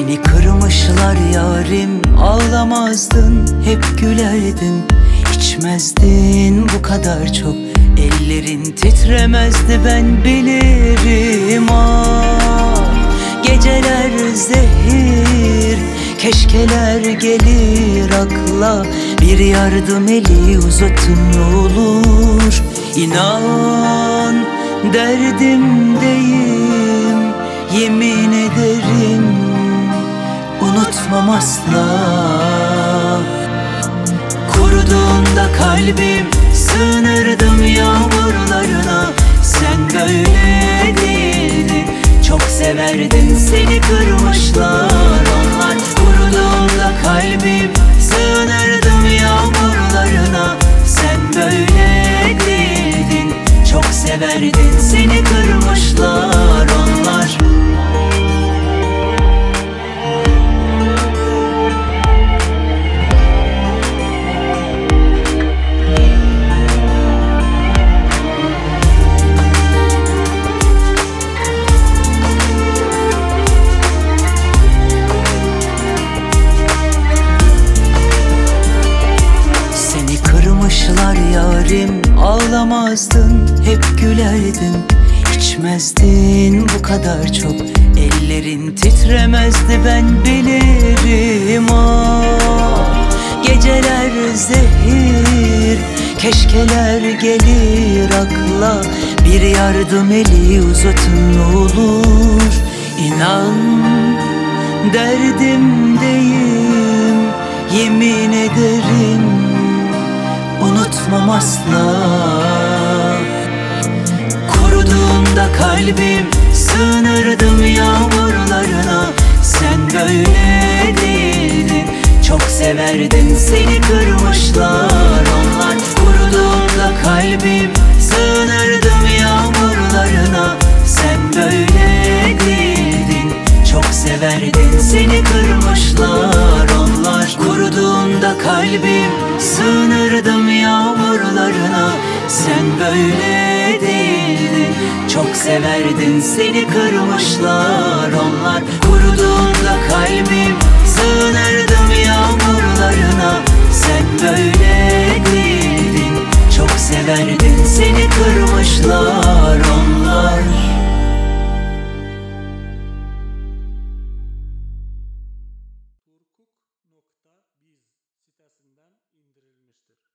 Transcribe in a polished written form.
Seni kırmışlar yarim, ağlamazdın, hep gülerdin. İçmezdin bu kadar çok, ellerin titremezdi, ben bilirim. Ah, geceler zehir, keşkeler gelir akla. Bir yardım eli uzatın ne olur. İnan derdimdeyim, yemin ederim unutmam asla. Kuruduğunda kalbim, sığınırdım yağmurlarına. Sen böyle değildin, çok severdin, seni kırmışlar onlar. Kuruduğunda kalbim, sığınırdım yağmurlarına. Sen böyle değildin, çok severdin, seni kırmışlar onlar. Kırmışlar yarim, ağlamazdın, hep gülerdin. İçmezdin bu kadar çok, ellerin titremezdi, ben bilirim. Ah, geceler zehir, keşkeler gelir akla. Bir yardım eli uzatın ne olur. İnan derdimdeyim, yemin ederim unutmam asla. Kuruduğunda kalbim, sığınırdım yağmurlarına. Sen böyle değildin, çok severdin, seni kırmışlar onlar. Kuruduğunda kalbim, sığınırdım yağmurlarına. Sen böyle değildin, çok severdin, seni kırmışlar onlar. Kuruduğunda kalbim, sığınırdım yağmurlarına. Sen böyle değildin, çok severdin, seni kırmışlar onlar. Kuruduğunda kalbim, sığınırdım yağmurlarına. Sen böyle değildin, çok severdin, seni kırmışlar onlar. Turkuk.biz sitesinden indirilmiştir.